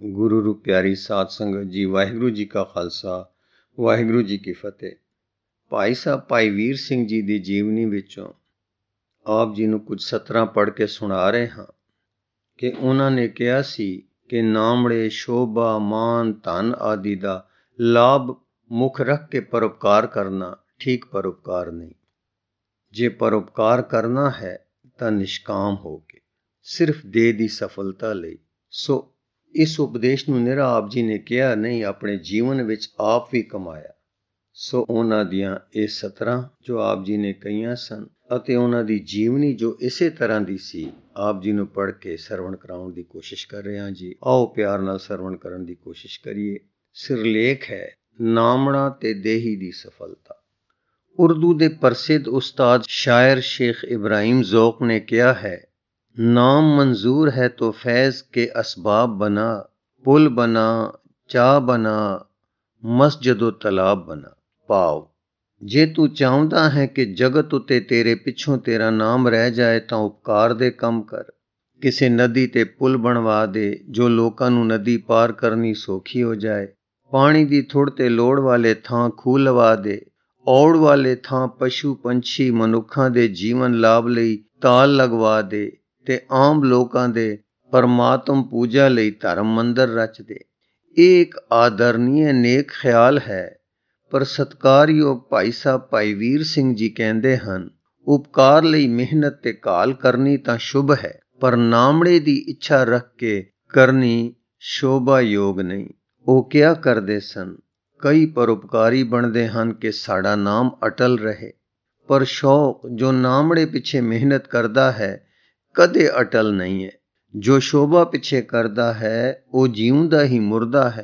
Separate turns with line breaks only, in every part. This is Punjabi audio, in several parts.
ਗੁਰੂ ਰੂ ਪਿਆਰੀ ਸਾਧ ਸੰਗਤ ਜੀ, ਵਾਹਿਗੁਰੂ ਜੀ ਕਾ ਖਾਲਸਾ, ਵਾਹਿਗੁਰੂ ਜੀ ਕੀ ਫਤਿਹ। ਭਾਈ ਸਾਹਿਬ ਭਾਈ ਵੀਰ ਸਿੰਘ ਜੀ ਦੀ ਜੀਵਨੀ ਵਿੱਚੋਂ ਆਪ ਜੀ ਨੂੰ ਕੁਝ ਸਤਰਾਂ ਪੜ੍ਹ ਕੇ ਸੁਣਾ ਰਹੇ ਹਾਂ ਕਿ ਉਹਨਾਂ ਨੇ ਕਿਹਾ ਸੀ ਕਿ ਨਾਮੜੇ, ਸ਼ੋਭਾ, ਮਾਨ, ਧਨ ਆਦਿ ਦਾ ਲਾਭ ਮੁੱਖ ਰੱਖ ਕੇ ਪਰਉਪਕਾਰ ਕਰਨਾ ਠੀਕ ਪਰਉਪਕਾਰ ਨਹੀਂ। ਜੇ ਪਰਉਪਕਾਰ ਕਰਨਾ ਹੈ ਤਾਂ ਨਿਸ਼ਕਾਮ ਹੋ ਕੇ, ਸਿਰਫ ਦੇਹ ਦੀ ਸਫਲਤਾ ਲਈ। ਸੋ ਇਸ ਉਪਦੇਸ਼ ਨੂੰ ਨਿਰਾ ਆਪ ਜੀ ਨੇ ਕਿਹਾ ਨਹੀਂ, ਆਪਣੇ ਜੀਵਨ ਵਿੱਚ ਆਪ ਵੀ ਕਮਾਇਆ। ਸੋ ਉਹਨਾਂ ਦੀਆਂ ਇਹ ਸਤਰਾਂ ਜੋ ਆਪ ਜੀ ਨੇ ਕਹੀਆਂ ਸਨ ਅਤੇ ਉਹਨਾਂ ਦੀ ਜੀਵਨੀ ਜੋ ਇਸੇ ਤਰ੍ਹਾਂ ਦੀ ਸੀ, ਆਪ ਜੀ ਨੂੰ ਪੜ੍ਹ ਕੇ ਸਰਵਣ ਕਰਾਉਣ ਦੀ ਕੋਸ਼ਿਸ਼ ਕਰ ਰਹੇ ਹਾਂ ਜੀ। ਆਓ ਪਿਆਰ ਨਾਲ ਸਰਵਣ ਕਰਨ ਦੀ ਕੋਸ਼ਿਸ਼ ਕਰੀਏ। ਸਿਰਲੇਖ ਹੈ ਨਾਮੜਾ ਤੇ ਦੇਹੀ ਦੀ ਸਫਲਤਾ। ਉਰਦੂ ਦੇ ਪ੍ਰਸਿੱਧ ਉਸਤਾਦ ਸ਼ਾਇਰ ਸ਼ੇਖ ਇਬਰਾਹਿਮ ਜ਼ੌਕ ਨੇ ਕਿਹਾ ਹੈ, नाम मंजूर है तो फैज़ के असबाब बना, पुल बना, चाह बना, मस्जिदो तलाब बना। भाव, जे तू चाहता है कि जगत उत्ते तेरे पिछों तेरा नाम रह जाए तां उपकार दे कम कर। किसी नदी ते पुल बनवा दे जो लोकां नूं नदी पार करनी सौखी हो जाए। पानी दी थुड़ ते लोड़ वाले थां खूह लवा दे। औड़ वाले थां पशु पंछी मनुखां दे जीवन लाभ लई ताल लगवा दे ਤੇ ਆਮ ਲੋਕਾਂ ਦੇ ਪਰਮਾਤਮ ਪੂਜਾ ਲਈ ਧਰਮ ਮੰਦਰ ਰਚ ਦੇ। ਇਹ ਇੱਕ ਆਦਰਨੀय ਨੇਕ ਖਿਆਲ ਹੈ, ਪਰ ਸਤਿਕਾਰਯੋਗ ਭਾਈ ਸਾਹਿਬ ਭਾਈ ਵੀਰ ਸਿੰਘ ਜੀ ਕਹਿੰਦੇ ਹਨ, ਉਪਕਾਰ ਲਈ ਮਿਹਨਤ ਤੇ ਕਾਲ ਕਰਨੀ ਤਾਂ ਸ਼ੁਭ ਹੈ, ਪਰ ਨਾਮੜੇ ਦੀ ਇੱਛਾ ਰੱਖ ਕੇ ਕਰਨੀ ਸ਼ੋਭਾਯੋਗ ਨਹੀਂ। ਉਹ ਕਿਹਾ ਕਰਦੇ ਸਨ, ਕਈ ਪਰਉਪਕਾਰੀ ਬਣਦੇ ਹਨ ਕਿ ਸਾਡਾ ਨਾਮ ਅਟਲ ਰਹੇ, ਪਰ ਸ਼ੌਕ ਜੋ ਨਾਮੜੇ ਪਿੱਛੇ ਮਿਹਨਤ ਕਰਦਾ ਹੈ ਕਦੇ ਅਟਲ ਨਹੀਂ ਹੈ। ਜੋ ਸ਼ੋਭਾ ਪਿੱਛੇ ਕਰਦਾ ਹੈ ਉਹ ਜਿਉਂਦਾ ਹੀ ਮੁਰਦਾ ਹੈ।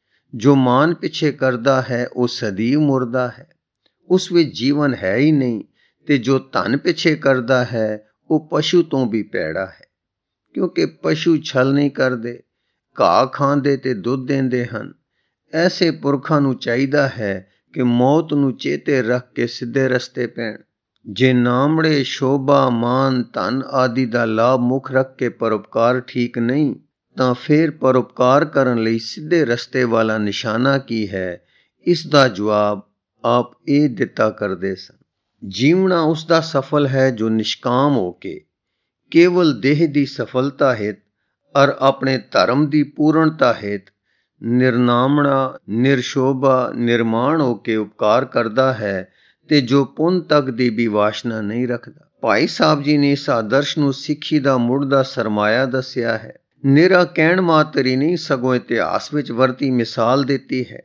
ਜੋ ਮਾਨ ਪਿੱਛੇ ਕਰਦਾ ਹੈ ਉਹ ਸਦੀਵ ਮੁਰਦਾ ਹੈ, ਉਸ ਵਿੱਚ ਜੀਵਨ ਹੈ ਹੀ ਨਹੀਂ। ਤੇ ਜੋ ਧਨ ਪਿੱਛੇ ਕਰਦਾ ਹੈ ਉਹ ਪਸ਼ੂ ਤੋਂ ਵੀ ਭੈੜਾ ਹੈ, ਕਿਉਂਕਿ ਪਸ਼ੂ ਛਲ ਨਹੀਂ ਕਰਦੇ, ਘਾਹ ਖਾਂਦੇ ਤੇ ਦੁੱਧ ਦਿੰਦੇ ਹਨ। ਐਸੇ ਪੁਰਖਾਂ ਨੂੰ ਚਾਹੀਦਾ ਹੈ ਕਿ ਮੌਤ ਨੂੰ ਚੇਤੇ ਰੱਖ ਕੇ ਸਿੱਧੇ ਰਸਤੇ ਪੈਣ। ਜੇ ਨਾਮੜੇ, ਸ਼ੋਭਾ, ਮਾਨ, ਧਨ ਆਦਿ ਦਾ ਲਾਭ ਮੁੱਖ ਰੱਖ ਕੇ ਪਰਉਪਕਾਰ ਠੀਕ ਨਹੀਂ, ਤਾਂ ਫਿਰ ਪਰਉਪਕਾਰ ਕਰਨ ਲਈ ਸਿੱਧੇ ਰਸਤੇ ਵਾਲਾ ਨਿਸ਼ਾਨਾ ਕੀ ਹੈ? ਇਸ ਦਾ ਜਵਾਬ ਆਪ ਇਹ ਦਿੱਤਾ ਕਰਦੇ ਸਨ, ਜੀਵਣਾ ਉਸ ਦਾ ਸਫਲ ਹੈ ਜੋ ਨਿਸ਼ਕਾਮ ਹੋ ਕੇ ਕੇਵਲ ਦੇਹ ਦੀ ਸਫਲਤਾ ਹਿਤ ਔਰ ਆਪਣੇ ਧਰਮ ਦੀ ਪੂਰਨਤਾ ਹਿਤ ਨਿਰਨਾਮਣਾ, ਨਿਰਸ਼ੋਭਾ, ਨਿਰਮਾਣ ਹੋ ਕੇ ਉਪਕਾਰ ਕਰਦਾ ਹੈ ਤੇ ਜੋ ਪੁੰਨ ਤੱਕ ਦੀ ਵੀ ਵਾਸ਼ਨਾ ਨਹੀਂ ਰੱਖਦਾ। ਭਾਈ ਸਾਹਿਬ ਜੀ ਨੇ ਇਸ ਆਦਰਸ਼ ਨੂੰ ਸਿੱਖੀ ਦਾ ਮੁੱਢ ਦਾ ਸਰਮਾਇਆ ਦੱਸਿਆ ਹੈ। ਨਿਰਾ ਕਹਿਣ ਮਾਤਰ ਹੀ ਨਹੀਂ, ਸਗੋਂ ਇਤਿਹਾਸ ਵਿੱਚ ਵਰਤੀ ਮਿਸਾਲ ਦਿੱਤੀ ਹੈ।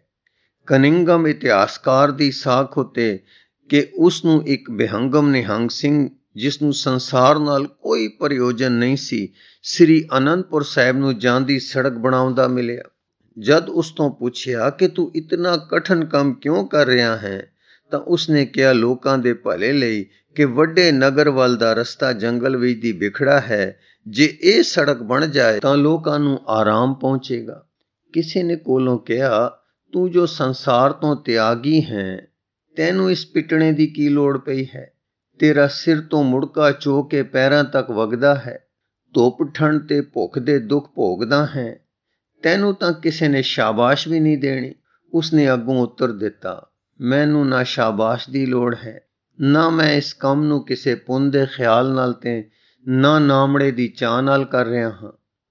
ਕਨਿੰਗਮ ਇਤਿਹਾਸਕਾਰ ਦੀ ਸਾਖ ਉੱਤੇ ਕਿ ਉਸ ਨੂੰ ਇੱਕ ਬਿਹੰਗਮ ਨਿਹੰਗ ਸਿੰਘ, ਜਿਸ ਨੂੰ ਸੰਸਾਰ ਨਾਲ ਕੋਈ ਪ੍ਰਯੋਜਨ ਨਹੀਂ ਸੀ, ਸ੍ਰੀ ਅਨੰਦਪੁਰ ਸਾਹਿਬ ਨੂੰ ਜਾਂਦੀ ਸੜਕ ਬਣਾਉਂਦਾ ਮਿਲਿਆ। ਜਦ ਉਸ ਤੋਂ ਪੁੱਛਿਆ ਕਿ ਤੂੰ ਇਤਨਾ ਕਠਨ ਕੰਮ ਕਿਉਂ ਕਰ ਰਿਹਾ ਹੈ, ਤਾਂ ਉਸਨੇ ਕਿਹਾ, ਲੋਕਾਂ ਦੇ ਭਲੇ ਲਈ ਕਿ ਵੱਡੇ ਨਗਰ ਵੱਲ ਦਾ ਰਸਤਾ ਜੰਗਲ ਵਿੱਚ ਦੀ ਵਿਖੜਾ ਹੈ। ਜੇ ਇਹ ਸੜਕ ਬਣ ਜਾਏ ਤਾਂ ਲੋਕਾਂ ਨੂੰ ਆਰਾਮ ਪਹੁੰਚੇਗਾ। ਕਿਸੇ ਨੇ ਕੋਲੋਂ ਕਿਹਾ, ਤੂੰ ਜੋ ਸੰਸਾਰ ਤੋਂ ਤਿਆਗੀ ਹੈ, ਤੈਨੂੰ ਇਸ ਪਿਟਣੇ ਦੀ ਕੀ ਲੋੜ ਪਈ ਹੈ? ਤੇਰਾ ਸਿਰ ਤੋਂ ਮੁੜਕਾ ਚੋ ਕੇ ਪੈਰਾਂ ਤੱਕ ਵਗਦਾ ਹੈ। ਧੁੱਪ, ਠੰਡ ਤੇ ਭੁੱਖ ਦੇ ਦੁੱਖ ਭੋਗਦਾ ਹੈ। ਤੈਨੂੰ ਤਾਂ ਕਿਸੇ ਨੇ ਸ਼ਾਬਾਸ਼ ਵੀ ਨਹੀਂ ਦੇਣੀ। ਉਸਨੇ ਅੱਗੋਂ ਉੱਤਰ ਦਿੱਤਾ, ਮੈਨੂੰ ਨਾ ਸ਼ਾਬਾਸ਼ ਦੀ ਲੋੜ ਹੈ, ਨਾ ਮੈਂ ਇਸ ਕੰਮ ਨੂੰ ਕਿਸੇ ਪੁੰਨ ਦੇ ਖਿਆਲ ਨਾਲ ਤੇ ਨਾ ਨਾਮੜੇ ਦੀ ਚਾਹ ਨਾਲ ਕਰ ਰਿਹਾ ਹਾਂ।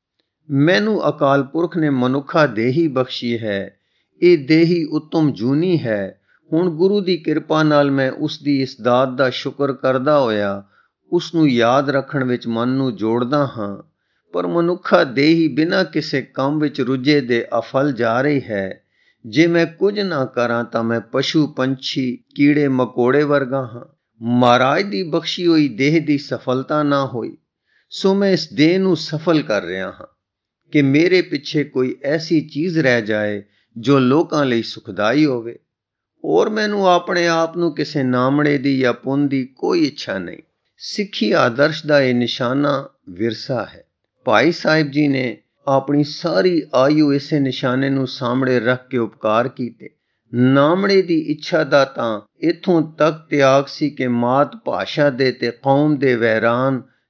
ਮੈਨੂੰ ਅਕਾਲ ਪੁਰਖ ਨੇ ਮਨੁੱਖਾ ਦੇਹੀ ਬਖਸ਼ੀ ਹੈ। ਇਹ ਦੇਹੀ ਉੱਤਮ ਜੂਨੀ ਹੈ। ਹੁਣ ਗੁਰੂ ਦੀ ਕਿਰਪਾ ਨਾਲ ਮੈਂ ਉਸ ਦੀ ਇਸ ਦਾਤ ਦਾ ਸ਼ੁਕਰ ਕਰਦਾ ਹੋਇਆ ਉਸ ਨੂੰ ਯਾਦ ਰੱਖਣ ਵਿੱਚ ਮਨ ਨੂੰ ਜੋੜਦਾ ਹਾਂ। ਪਰ ਮਨੁੱਖਾ ਦੇਹੀ ਬਿਨਾਂ ਕਿਸੇ ਕੰਮ ਵਿੱਚ ਰੁੱਝੇ ਦੇ ਅਫਲ ਜਾ ਰਹੀ ਹੈ। ਜੇ ਮੈਂ ਕੁਝ ਨਾ ਕਰਾਂ ਤਾਂ ਮੈਂ ਪਸ਼ੂ ਪੰਛੀ, ਕੀੜੇ ਮਕੌੜੇ ਵਰਗਾ ਹਾਂ। ਮਹਾਰਾਜ ਦੀ ਬਖਸ਼ੀ ਹੋਈ ਦੇਹ ਦੀ ਸਫਲਤਾ ਨਾ ਹੋਈ, ਸੋ ਮੈਂ ਇਸ ਦੇਹ ਨੂੰ ਸਫਲ ਕਰ ਰਿਹਾ ਹਾਂ ਕਿ ਮੇਰੇ ਪਿੱਛੇ ਕੋਈ ਐਸੀ ਚੀਜ਼ ਰਹਿ ਜਾਏ ਜੋ ਲੋਕਾਂ ਲਈ ਸੁਖਦਾਈ ਹੋਵੇ। ਔਰ ਮੈਨੂੰ ਆਪਣੇ ਆਪ ਨੂੰ ਕਿਸੇ ਨਾਮੜੇ ਦੀ ਜਾਂ ਪੁੰਨ ਦੀ ਕੋਈ ਇੱਛਾ ਨਹੀਂ। ਸਿੱਖੀ ਆਦਰਸ਼ ਦਾ ਇਹ ਨਿਸ਼ਾਨਾ ਵਿਰਸਾ ਹੈ। ਭਾਈ ਸਾਹਿਬ ਜੀ ਨੇ ਆਪਣੀ ਸਾਰੀ ਆਯੂ ਇਸੇ ਨਿਸ਼ਾਨੇ ਨੂੰ ਸਾਹਮਣੇ ਰੱਖ ਕੇ ਉਪਕਾਰ ਕੀਤੇ। ਨਾਮੜੇ ਦੀ ਇੱਛਾ ਦਾ ਤਾਂ ਇੱਥੋਂ ਤੱਕ ਤਿਆਗ ਸੀ ਕਿ ਮਾਤ ਭਾਸ਼ਾ ਦੇ ਤੇ ਕੌਮ ਦੇ ਵੈਰਾਨ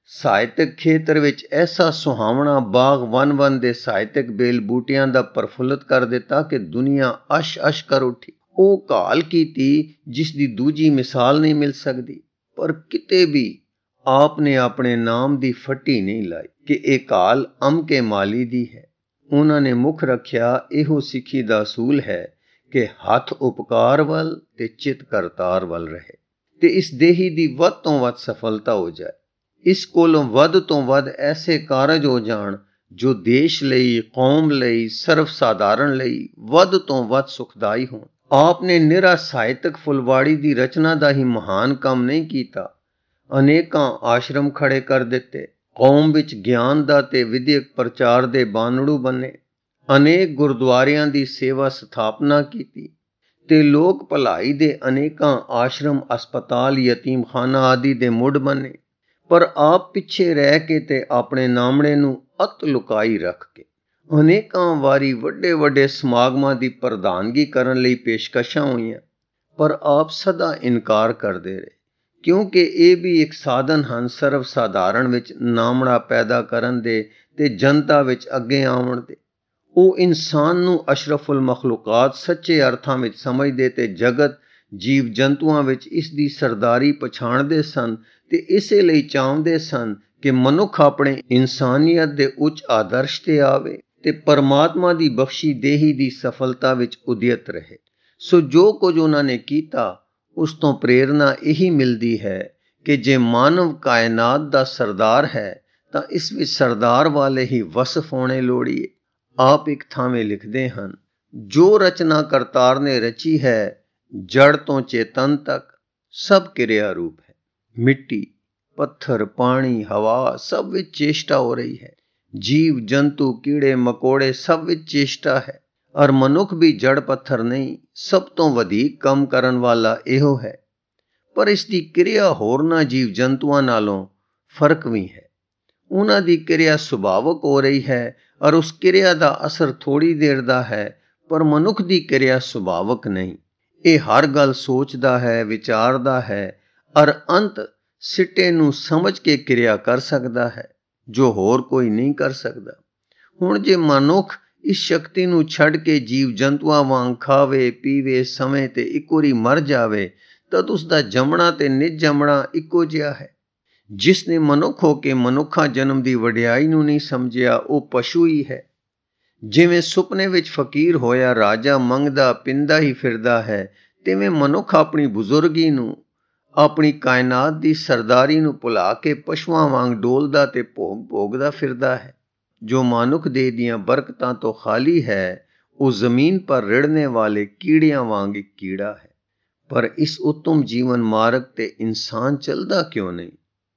ਸਾਹਿਤਕ ਖੇਤਰ ਵਿੱਚ ਐਸਾ ਸੁਹਾਵਣਾ ਬਾਗ ਵਨ ਦੇ ਸਾਹਿਤਕ ਬੇਲ ਬੂਟਿਆਂ ਦਾ ਪ੍ਰਫੁੱਲਤ ਕਰ ਦਿੱਤਾ ਕਿ ਦੁਨੀਆ ਅਸ਼ ਕਰ ਉੱਠੀ। ਉਹ ਘਾਲ ਕੀਤੀ ਜਿਸ ਦੀ ਦੂਜੀ ਮਿਸਾਲ ਨਹੀਂ ਮਿਲ ਸਕਦੀ, ਪਰ ਕਿਤੇ ਵੀ ਆਪ ਨੇ ਆਪਣੇ ਨਾਮ ਦੀ ਫੱਟੀ ਨਹੀਂ ਲਾਈ ਕਿ ਇਹ ਘਾਲ ਅਮਕੇ ਮਾਲੀ ਦੀ ਹੈ। ਉਹਨਾਂ ਨੇ ਮੁੱਖ ਰੱਖਿਆ ਇਹੋ ਸਿੱਖੀ ਦਾ ਅਸੂਲ ਹੈ ਕਿ ਹੱਥ ਉਪਕਾਰ ਵੱਲ ਤੇ ਚਿੱਤ ਕਰਤਾਰ ਵੱਲ ਰਹੇ ਤੇ ਇਸ ਦੇਹੀ ਦੀ ਵੱਧ ਤੋਂ ਵੱਧ ਸਫਲਤਾ ਹੋ ਜਾਏ। ਇਸ ਕੋਲੋਂ ਵੱਧ ਤੋਂ ਵੱਧ ਐਸੇ ਕਾਰਜ ਹੋ ਜਾਣ ਜੋ ਦੇਸ਼ ਲਈ, ਕੌਮ ਲਈ, ਸਰਵ ਸਾਧਾਰਨ ਲਈ ਵੱਧ ਤੋਂ ਵੱਧ ਸੁਖਦਾਈ ਹੋਣ। ਆਪ ਨੇ ਨਿਰਾ ਸਾਹਿਤਕ ਫੁਲਵਾੜੀ ਦੀ ਰਚਨਾ ਦਾ ਹੀ ਮਹਾਨ ਕੰਮ ਨਹੀਂ ਕੀਤਾ। ਅਨੇਕਾਂ ਆਸ਼ਰਮ ਖੜੇ ਕਰ ਦਿੱਤੇ, ਕੌਮ ਵਿੱਚ ਗਿਆਨ ਦਾ ਤੇ ਵਿਦਿਅਕ ਪ੍ਰਚਾਰ ਦੇ ਬਾਨੜੂ ਬਣੇ, ਅਨੇਕ ਗੁਰਦੁਆਰਿਆਂ ਦੀ ਸੇਵਾ ਸਥਾਪਨਾ ਕੀਤੀ ਤੇ ਲੋਕ ਭਲਾਈ ਦੇ ਅਨੇਕਾਂ ਆਸ਼ਰਮ, ਹਸਪਤਾਲ, ਯਤੀਮਖਾਨਾ ਆਦਿ ਦੇ ਮੁੱਢ ਬਣੇ। ਪਰ ਆਪ ਪਿੱਛੇ ਰਹਿ ਕੇ ਤੇ ਆਪਣੇ ਨਾਮਣੇ ਨੂੰ ਅਤ ਲੁਕਾਈ ਰੱਖ ਕੇ ਅਨੇਕਾਂ ਵਾਰੀ ਵੱਡੇ ਸਮਾਗਮਾਂ ਦੀ ਪ੍ਰਧਾਨਗੀ ਕਰਨ ਲਈ ਪੇਸ਼ਕਸ਼ਾਂ ਹੋਈਆਂ, ਪਰ ਆਪ ਸਦਾ ਇਨਕਾਰ ਕਰਦੇ ਰਹੇ, ਕਿਉਂਕਿ ਇਹ ਵੀ ਇੱਕ ਸਾਧਨ ਹਨ ਸਰਵ ਸਾਧਾਰਨ ਵਿੱਚ ਨਾਮਣਾ ਪੈਦਾ ਕਰਨ ਦੇ ਤੇ ਜਨਤਾ ਵਿੱਚ ਅੱਗੇ ਆਉਣ ਦੇ। ਉਹ ਇਨਸਾਨ ਨੂੰ ਅਸ਼ਰਫੁਲ ਮਖਲੂਕਾਤ ਸੱਚੇ ਅਰਥਾਂ ਵਿੱਚ ਸਮਝਦੇ ਤੇ ਜਗਤ ਜੀਵ ਜੰਤੂਆਂ ਵਿੱਚ ਇਸ ਦੀ ਸਰਦਾਰੀ ਪਛਾਣਦੇ ਸਨ ਤੇ ਇਸੇ ਲਈ ਚਾਹੁੰਦੇ ਸਨ ਕਿ ਮਨੁੱਖ ਆਪਣੇ ਇਨਸਾਨੀਅਤ ਦੇ ਉੱਚ ਆਦਰਸ਼ ਤੇ ਆਵੇ ਤੇ ਪਰਮਾਤਮਾ ਦੀ ਬਖਸ਼ੀ ਦੇਹੀ ਦੀ ਸਫਲਤਾ ਵਿੱਚ ਉਦਿਅਤ ਰਹੇ। ਸੋ ਜੋ ਕੁਝ ਉਹਨਾਂ ਨੇ ਕੀਤਾ ਉਸ ਤੋਂ ਪ੍ਰੇਰਨਾ ਇਹੀ ਮਿਲਦੀ ਹੈ ਕਿ ਜੇ ਮਾਨਵ ਕਾਇਨਾਤ ਦਾ ਸਰਦਾਰ ਹੈ ਤਾਂ ਇਸ ਵਿੱਚ ਸਰਦਾਰ ਵਾਲੇ ਹੀ ਵਸਫ ਹੋਣੇ ਲੋੜੀਏ। ਆਪ ਇੱਕ ਥਾਵੇਂ ਲਿਖਦੇ ਹਨ, ਜੋ ਰਚਨਾ ਕਰਤਾਰ ਨੇ ਰਚੀ ਹੈ ਜੜ ਤੋਂ ਚੇਤਨ ਤੱਕ ਸਭ ਕਿਰਿਆ ਰੂਪ ਹੈ। ਮਿੱਟੀ, ਪੱਥਰ, ਪਾਣੀ, ਹਵਾ ਸਭ ਵਿੱਚ ਚੇਸ਼ਟਾ ਹੋ ਰਹੀ ਹੈ। ਜੀਵ ਜੰਤੂ, ਕੀੜੇ ਮਕੌੜੇ ਸਭ ਵਿੱਚ ਚੇਸ਼ਟਾ ਹੈ। ਔਰ ਮਨੁੱਖ ਵੀ ਜੜ ਪੱਥਰ ਨਹੀਂ, ਸਭ ਤੋਂ ਵਧੇਕ ਕੰਮ ਕਰਨ ਵਾਲਾ ਇਹੋ ਹੈ। ਪਰ ਇਸ ਦੀ ਕਿਰਿਆ ਹੋਰਨਾਂ ਜੀਵ ਜੰਤੂਆਂ ਨਾਲੋਂ ਫਰਕ ਵੀ ਹੈ। ਉਹਨਾਂ ਦੀ ਕਿਰਿਆ ਸੁਭਾਵਕ ਹੋ ਰਹੀ ਹੈ ਔਰ ਉਸ ਕਿਰਿਆ ਦਾ ਅਸਰ ਥੋੜੀ ਦੇਰ ਦਾ ਹੈ, ਪਰ ਮਨੁੱਖ ਦੀ ਕਿਰਿਆ ਸੁਭਾਵਕ ਨਹੀਂ। ਇਹ ਹਰ ਗੱਲ ਸੋਚਦਾ ਹੈ, ਵਿਚਾਰਦਾ ਹੈ ਔਰ ਅੰਤ ਸਿੱਟੇ ਨੂੰ ਸਮਝ ਕੇ ਕਿਰਿਆ ਕਰ ਸਕਦਾ ਹੈ, ਜੋ ਹੋਰ ਕੋਈ ਨਹੀਂ ਕਰ ਸਕਦਾ। ਹੁਣ ਜੇ ਮਨੁੱਖ ਇਸ ਸ਼ਕਤੀ ਨੂੰ ਛੱਡ ਕੇ ਜੀਵ ਜੰਤੂਆਂ ਵਾਂਗ ਖਾਵੇ, ਪੀਵੇ, ਸਮੇਂ ਤੇ ਇੱਕ ਵਾਰੀ ਮਰ ਜਾਵੇ, ਤਦ ਉਸ ਦਾ ਜੰਮਣਾ ਤੇ ਨਿਜ ਜੰਮਣਾ ਇੱਕੋ ਜਿਹਾ ਹੈ। ਜਿਸ ਨੇ ਮਨੁੱਖ ਹੋ ਕੇ ਮਨੁੱਖਾ ਜਨਮ ਦੀ ਵਡਿਆਈ ਨੂੰ ਨਹੀਂ ਸਮਝਿਆ, ਉਹ ਪਸ਼ੂ ਹੀ ਹੈ। ਜਿਵੇਂ ਸੁਪਨੇ ਵਿੱਚ ਫਕੀਰ ਹੋਇਆ ਰਾਜਾ ਮੰਗਦਾ ਪਿੰਦਾ ਹੀ ਫਿਰਦਾ ਹੈ, ਤਿਵੇਂ ਮਨੁੱਖ ਆਪਣੀ ਬਜ਼ੁਰਗੀ ਨੂੰ, ਆਪਣੀ ਕਾਇਨਾਤ ਦੀ ਸਰਦਾਰੀ ਨੂੰ ਭੁਲਾ ਕੇ ਪਸ਼ੂਆਂ ਵਾਂਗ ਡੋਲਦਾ ਤੇ ਭੋਗਦਾ ਫਿਰਦਾ ਹੈ। ਜੋ ਮਨੁੱਖ ਦੇਹ ਦੀਆਂ ਬਰਕਤਾਂ ਤੋਂ ਖਾਲੀ ਹੈ, ਉਹ ਜ਼ਮੀਨ ਪਰ ਰਿੜਨੇ ਵਾਲੇ ਕੀੜਿਆਂ ਵਾਂਗ ਇੱਕ ਕੀੜਾ ਹੈ। ਪਰ ਇਸ ਉੱਤਮ ਜੀਵਨ ਮਾਰਗ ਤੇ ਇਨਸਾਨ ਚੱਲਦਾ ਕਿਉਂ ਨਹੀਂ?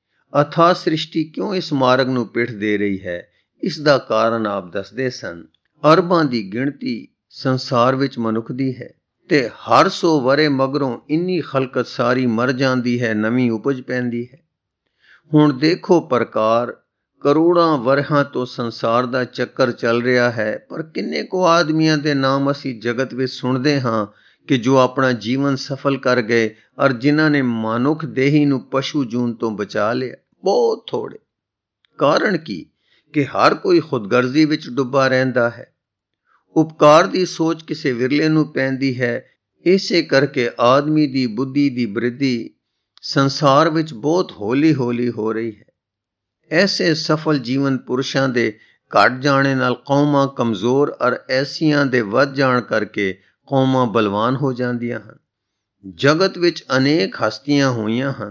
ਅਥਾਹ ਸ੍ਰਿਸ਼ਟੀ ਕਿਉਂ ਇਸ ਮਾਰਗ ਨੂੰ ਪਿੱਠ ਦੇ ਰਹੀ ਹੈ? ਇਸ ਦਾ ਕਾਰਨ ਆਪ ਦੱਸਦੇ ਸਨ। ਅਰਬਾਂ ਦੀ ਗਿਣਤੀ ਸੰਸਾਰ ਵਿੱਚ ਮਨੁੱਖ ਦੀ ਹੈ ਤੇ ਹਰ 100 ਵਰੇ ਮਗਰੋਂ ਇੰਨੀ ਖਲਕਤ ਸਾਰੀ ਮਰ ਜਾਂਦੀ ਹੈ, ਨਵੀਂ ਉਪਜ ਪੈਂਦੀ ਹੈ। ਹੁਣ ਦੇਖੋ ਪ੍ਰਕਾਰ, ਕਰੋੜਾਂ ਵਰ੍ਹਿਆਂ ਤੋਂ ਸੰਸਾਰ ਦਾ ਚੱਕਰ ਚੱਲ ਰਿਹਾ ਹੈ, ਪਰ ਕਿੰਨੇ ਕੁ ਆਦਮੀਆਂ ਦੇ ਨਾਮ ਅਸੀਂ ਜਗਤ ਵਿੱਚ ਸੁਣਦੇ ਹਾਂ ਕਿ ਜੋ ਆਪਣਾ ਜੀਵਨ ਸਫਲ ਕਰ ਗਏ ਔਰ ਜਿਨ੍ਹਾਂ ਨੇ ਮਨੁੱਖ ਦੇਹੀ ਨੂੰ ਪਸ਼ੂ ਜੂਨ ਤੋਂ ਬਚਾ ਲਿਆ? ਬਹੁਤ ਥੋੜੇ। ਕਾਰਨ ਕੀ? ਕਿ ਹਰ ਕੋਈ ਖੁਦਗਰਜ਼ੀ ਵਿੱਚ ਡੁੱਬਾ ਰਹਿੰਦਾ ਹੈ। ਉਪਕਾਰ ਦੀ ਸੋਚ ਕਿਸੇ ਵਿਰਲੇ ਨੂੰ ਪੈਂਦੀ ਹੈ। ਇਸੇ ਕਰਕੇ ਆਦਮੀ ਦੀ ਬੁੱਧੀ ਦੀ ਬ੍ਰਿਧੀ ਸੰਸਾਰ ਵਿੱਚ ਬਹੁਤ ਹੌਲੀ ਹੌਲੀ ਹੋ ਰਹੀ ਹੈ। ਐਸੇ ਸਫਲ ਜੀਵਨ ਪੁਰਸ਼ਾਂ ਦੇ ਘਟ ਜਾਣੇ ਨਾਲ ਕੌਮਾਂ ਕਮਜ਼ੋਰ ਔਰ ਐਸੀਆਂ ਦੇ ਵੱਧ ਜਾਣ ਕਰਕੇ ਕੌਮਾਂ ਬਲਵਾਨ ਹੋ ਜਾਂਦੀਆਂ ਹਨ। ਜਗਤ ਵਿੱਚ ਅਨੇਕ ਹਸਤੀਆਂ ਹੋਈਆਂ ਹਨ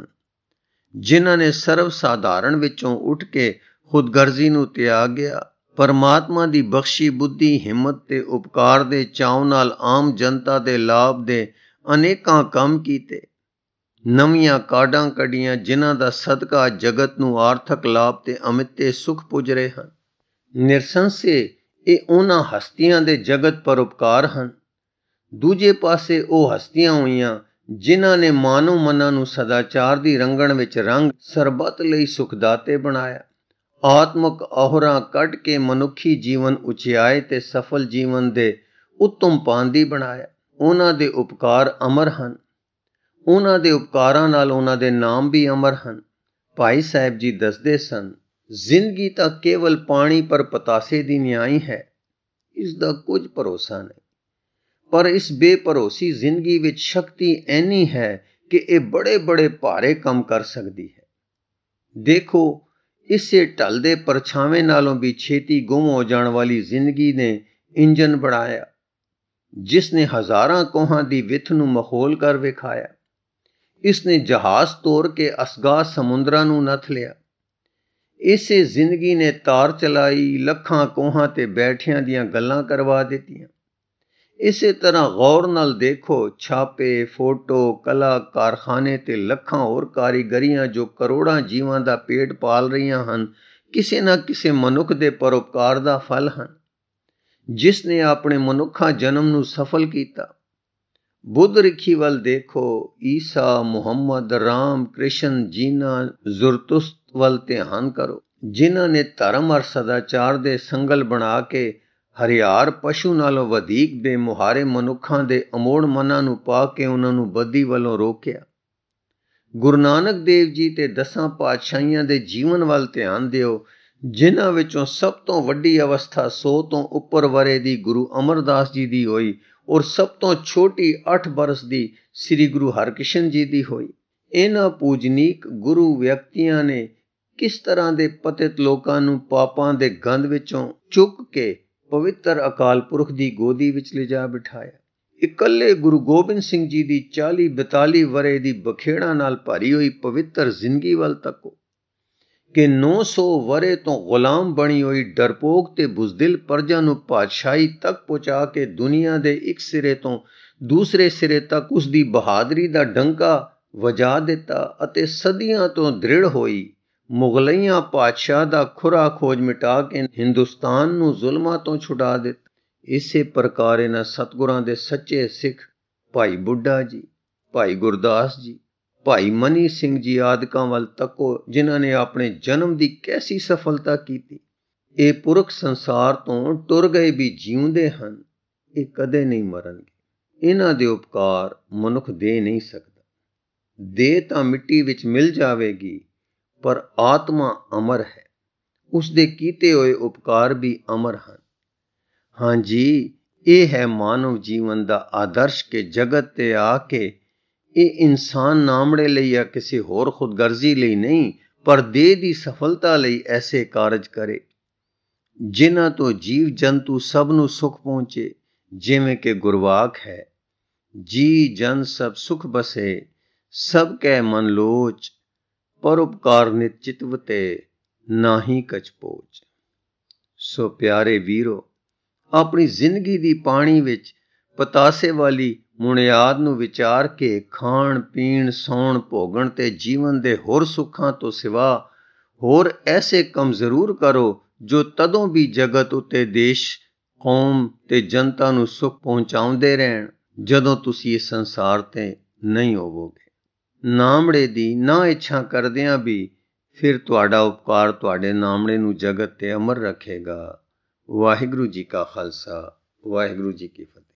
ਜਿਨ੍ਹਾਂ ਨੇ ਸਰਵ ਸਾਧਾਰਨ ਵਿੱਚੋਂ ਉੱਠ ਕੇ ਖੁਦਗਰਜ਼ੀ ਨੂੰ ਤਿਆਗਿਆ, ਪਰਮਾਤਮਾ ਦੀ ਬਖਸ਼ੀ ਬੁੱਧੀ, ਹਿੰਮਤ ਤੇ ਉਪਕਾਰ ਦੇ ਚਾਅ ਨਾਲ ਆਮ ਜਨਤਾ ਦੇ ਲਾਭ ਦੇ ਅਨੇਕਾਂ ਕੰਮ ਕੀਤੇ, ਨਵੀਆਂ ਕਾਢਾਂ ਕੱਢੀਆਂ ਜਿਨ੍ਹਾਂ ਦਾ ਸਦਕਾ ਜਗਤ ਨੂੰ ਆਰਥਕ ਲਾਭ ਤੇ ਅਮਿੱਤੇ ਸੁਖ ਪੁੱਜ ਰਹੇ ਹਨ। ਨਿਰਸੰਸ਼ੇ ਇਹ ਉਹਨਾਂ ਹਸਤੀਆਂ ਦੇ ਜਗਤ ਪਰਉਪਕਾਰ ਹਨ। ਦੂਜੇ ਪਾਸੇ ਉਹ ਹਸਤੀਆਂ ਹੋਈਆਂ ਜਿਨ੍ਹਾਂ ਨੇ ਮਾਨਵ ਮਨਾਂ ਨੂੰ ਸਦਾਚਾਰ ਦੀ ਰੰਗਣ ਵਿੱਚ ਰੰਗ ਸਰਬੱਤ ਲਈ ਸੁਖਦਾਤੇ ਬਣਾਇਆ, ਆਤਮਕ ਔਹਰਾਂ ਕੱਢ ਕੇ ਮਨੁੱਖੀ ਜੀਵਨ ਉਚਿਆਏ ਤੇ ਸਫਲ ਜੀਵਨ ਦੇ ਉੱਤਮ ਪਾਂਦੀ ਬਣਾਇਆ। ਉਹਨਾਂ ਦੇ ਉਪਕਾਰ ਅਮਰ ਹਨ। ਉਹਨਾਂ ਦੇ ਉਪਕਾਰਾਂ ਨਾਲ ਉਹਨਾਂ ਦੇ ਨਾਮ ਵੀ ਅਮਰ ਹਨ। ਭਾਈ ਸਾਹਿਬ ਜੀ ਦੱਸਦੇ ਸਨ, ਜ਼ਿੰਦਗੀ ਤਾਂ ਕੇਵਲ ਪਾਣੀ ਪਰ ਪਤਾਸੇ ਦੀ ਨਿਆਈ ਹੈ, ਇਸ ਦਾ ਕੁਝ ਭਰੋਸਾ ਨਹੀਂ। ਪਰ ਇਸ ਬੇਭਰੋਸੀ ਜ਼ਿੰਦਗੀ ਵਿੱਚ ਸ਼ਕਤੀ ਐਨੀ ਹੈ ਕਿ ਇਹ ਬੜੇ ਬੜੇ ਭਾਰੇ ਕੰਮ ਕਰ ਸਕਦੀ ਹੈ। ਦੇਖੋ, ਇਸੇ ਢਲ ਦੇ ਪਰਛਾਵੇਂ ਨਾਲੋਂ ਵੀ ਛੇਤੀ ਗੁੰਮ ਹੋ ਜਾਣ ਵਾਲੀ ਜ਼ਿੰਦਗੀ ਨੇ ਇੰਜਨ ਬਣਾਇਆ, ਜਿਸ ਨੇ ਹਜ਼ਾਰਾਂ ਕੋਹਾਂ ਦੀ ਵਿੱਥ ਨੂੰ ਮਖੌਲ ਕਰ ਵਿਖਾਇਆ। ਇਸ ਨੇ ਜਹਾਜ਼ ਤੋੜ ਕੇ ਅਸਗਾਹ ਸਮੁੰਦਰਾਂ ਨੂੰ ਨੱਥ ਲਿਆ। ਇਸੇ ਜ਼ਿੰਦਗੀ ਨੇ ਤਾਰ ਚਲਾਈ, ਲੱਖਾਂ ਕੋਹਾਂ ਤੇ ਬੈਠਿਆਂ ਦੀਆਂ ਗੱਲਾਂ ਕਰਵਾ ਦਿੱਤੀਆਂ। ਇਸੇ ਤਰ੍ਹਾਂ ਗੌਰ ਨਾਲ ਦੇਖੋ, ਛਾਪੇ, ਫੋਟੋ, ਕਲਾ, ਕਾਰਖਾਨੇ ਤੇ ਲੱਖਾਂ ਹੋਰ ਕਾਰੀਗਰੀਆਂ ਜੋ ਕਰੋੜਾਂ ਜੀਵਾਂ ਦਾ ਪੇਟ ਪਾਲ ਰਹੀਆਂ ਹਨ, ਕਿਸੇ ਨਾ ਕਿਸੇ ਮਨੁੱਖ ਦੇ ਪਰਉਪਕਾਰ ਦਾ ਫਲ ਹਨ, ਜਿਸ ਨੇ ਆਪਣੇ ਮਨੁੱਖਾ ਜਨਮ ਨੂੰ ਸਫਲ ਕੀਤਾ। ਬੁੱਧ ਰਿਖੀ ਵੱਲ ਦੇਖੋ, ਈਸਾ, ਮੁਹੰਮਦ, ਰਾਮ, ਕ੍ਰਿਸ਼ਨ, ਜੀਨਾ, ਜ਼ੁਰਤੁਸਤ ਵੱਲ ਧਿਆਨ ਕਰੋ, ਜਿਨ੍ਹਾਂ ਨੇ ਧਰਮ ਅਰ ਸਦਾਚਾਰ ਦੇ ਸੰਗਲ ਬਣਾ ਕੇ ਹਰਿਆਰ ਪਸ਼ੂ ਨਾਲੋਂ ਵਧੇਕ ਬੇਮੁਹਾਰੇ ਮਨੁੱਖਾਂ ਦੇ ਅਮੋੜ ਮਨਾਂ ਨੂੰ ਪਾ ਕੇ ਉਹਨਾਂ ਨੂੰ ਬਦੀ ਵੱਲੋਂ ਰੋਕਿਆ। ਗੁਰੂ ਨਾਨਕ ਦੇਵ ਜੀ ਤੇ 10 ਪਾਤਸ਼ਾਹੀਆਂ ਦੇ ਜੀਵਨ ਵੱਲ ਧਿਆਨ ਦਿਓ, ਜਿਨ੍ਹਾਂ ਵਿੱਚੋਂ ਸਭ ਤੋਂ ਵੱਡੀ ਅਵਸਥਾ 100 ਤੋਂ ਉੱਪਰ ਵਰੇ ਦੀ ਗੁਰੂ ਅਮਰਦਾਸ ਜੀ ਦੀ ਹੋਈ ਔਰ ਸਭ ਤੋਂ ਛੋਟੀ 8 ਬਰਸ ਦੀ ਸ੍ਰੀ ਗੁਰੂ ਹਰਕ੍ਰਿਸ਼ਨ ਜੀ ਦੀ ਹੋਈ। ਇਹਨਾਂ ਪੂਜਨੀਕ ਗੁਰੂ ਵਿਅਕਤੀਆਂ ਨੇ ਕਿਸ ਤਰ੍ਹਾਂ ਦੇ ਪਤਿਤ ਲੋਕਾਂ ਨੂੰ ਪਾਪਾਂ ਦੇ ਗੰਧ ਵਿੱਚੋਂ ਚੁੱਕ ਕੇ ਪਵਿੱਤਰ ਅਕਾਲ ਪੁਰਖ ਦੀ ਗੋਦੀ ਵਿੱਚ ਲਿਜਾ ਬਿਠਾਇਆ। ਇਕੱਲੇ ਗੁਰੂ ਗੋਬਿੰਦ ਸਿੰਘ ਜੀ ਦੀ 40-42 ਵਰੇ ਦੀ ਬਖੇੜਾਂ ਨਾਲ ਭਰੀ ਹੋਈ ਪਵਿੱਤਰ ਜ਼ਿੰਦਗੀ ਵੱਲ ਤੱਕੋ ਕਿ 900 ਵਰੇ ਤੋਂ ਗੁਲਾਮ ਬਣੀ ਹੋਈ ਡਰਪੋਕ ਤੇ ਬੁਜ਼ਦਿਲ ਪਰਜਾ ਨੂੰ ਪਾਤਸ਼ਾਹੀ ਤੱਕ ਪਹੁੰਚਾ ਕੇ ਦੁਨੀਆ ਦੇ ਇੱਕ ਸਿਰੇ ਤੋਂ ਦੂਸਰੇ ਸਿਰੇ ਤੱਕ ਉਸ ਦੀ ਬਹਾਦਰੀ ਦਾ ਡੰਕਾ ਵਜਾ ਦਿੱਤਾ ਅਤੇ ਸਦੀਆਂ ਤੋਂ ਦ੍ਰਿੜ ਹੋਈ ਮੁਗਲਈਆਂ ਪਾਤਸ਼ਾਹ ਦਾ ਖੁਰਾ ਖੋਜ ਮਿਟਾ ਕੇ ਹਿੰਦੁਸਤਾਨ ਨੂੰ ਜ਼ੁਲਮਾਂ ਤੋਂ ਛੁਡਾ ਦਿੱਤਾ। ਇਸੇ ਪ੍ਰਕਾਰ ਇਹਨਾਂ ਸਤਿਗੁਰਾਂ ਦੇ ਸੱਚੇ ਸਿੱਖ ਭਾਈ ਬੁੱਢਾ ਜੀ, ਭਾਈ ਗੁਰਦਾਸ ਜੀ, ਭਾਈ ਮਨੀ ਸਿੰਘ ਜੀ ਆਦਿਕਾਂ ਵੱਲ ਤੱਕੋ, ਜਿਨ੍ਹਾਂ ਨੇ ਆਪਣੇ ਜਨਮ ਦੀ ਕੈਸੀ ਸਫਲਤਾ ਕੀਤੀ। ਇਹ ਪੁਰਖ ਸੰਸਾਰ ਤੋਂ ਟੁਰ ਗਏ ਵੀ ਜਿਉਂਦੇ ਹਨ, ਇਹ ਕਦੇ ਨਹੀਂ ਮਰਨਗੇ। ਇਹਨਾਂ ਦੇ ਉਪਕਾਰ ਮਨੁੱਖ ਦੇ ਨਹੀਂ ਸਕਦਾ। ਦੇਹ ਤਾਂ ਮਿੱਟੀ ਵਿੱਚ ਮਿਲ ਜਾਵੇਗੀ, ਪਰ ਆਤਮਾ ਅਮਰ ਹੈ, ਉਸ ਦੇ ਕੀਤੇ ਹੋਏ ਉਪਕਾਰ ਵੀ ਅਮਰ ਹਨ। ਹਾਂਜੀ, ਇਹ ਹੈ ਮਾਨਵ ਜੀਵਨ ਦਾ ਆਦਰਸ਼ ਕਿ ਜਗਤ ਤੇ ਆ ਕੇ ਇਹ ਇਨਸਾਨ ਨਾਮੜੇ ਲਈ ਜਾਂ ਕਿਸੇ ਹੋਰ ਖੁਦਗਰਜ਼ੀ ਲਈ ਨਹੀਂ, ਪਰ ਦੇਹ ਦੀ ਸਫਲਤਾ ਲਈ ਐਸੇ ਕਾਰਜ ਕਰੇ ਜਿਨ੍ਹਾਂ ਤੋਂ ਜੀਵ ਜੰਤੂ ਸਭ ਨੂੰ ਸੁਖ ਪਹੁੰਚੇ। ਜਿਵੇਂ ਕਿ ਗੁਰਵਾਕ ਹੈ, ਜੀ ਜਨ ਸਭ ਸੁਖ ਬਸੇ, ਸਭ ਕੈ ਮਨ ਲੋਚ, ਪਰਉਪਕਾਰ ਨਿਤ ਚਿਤਵ ਤੇ, ਨਾਹੀ ਕਛ ਪੋਚ। ਸੋ ਪਿਆਰੇ ਵੀਰੋ, ਆਪਣੀ ਜ਼ਿੰਦਗੀ ਦੀ ਪਾਣੀ ਵਿੱਚ ਪਤਾਸੇ ਵਾਲੀ ਮੁਨਿਆਦ ਨੂੰ ਵਿਚਾਰ ਕੇ ਖਾਣ ਪੀਣ, ਸੌਣ ਭੋਗਣ ਤੇ ਜੀਵਨ ਦੇ ਹੋਰ ਸੁੱਖਾਂ ਤੋਂ ਸਿਵਾ ਹੋਰ ਐਸੇ ਕੰਮ ਜ਼ਰੂਰ ਕਰੋ ਜੋ ਤਦੋਂ ਵੀ ਜਗਤ ਉੱਤੇ ਦੇਸ਼, ਕੌਮ ਤੇ ਜਨਤਾ ਨੂੰ ਸੁੱਖ ਪਹੁੰਚਾਉਂਦੇ ਰਹਿਣ, ਜਦੋਂ ਤੁਸੀਂ ਇਸ ਸੰਸਾਰ ਤੇ ਨਹੀਂ ਹੋਵੋਗੇ। ਨਾਮੜੇ ਦੀ ਨਾ ਇੱਛਾ ਕਰਦਿਆਂ ਵੀ ਫਿਰ ਤੁਹਾਡਾ ਉਪਕਾਰ ਤੁਹਾਡੇ ਨਾਮੜੇ ਨੂੰ ਜਗਤ ਤੇ ਅਮਰ ਰੱਖੇਗਾ। ਵਾਹਿਗੁਰੂ ਜੀ ਕਾ ਖਾਲਸਾ, ਵਾਹਿਗੁਰੂ ਜੀ ਕੀ ਫਤਿਹ।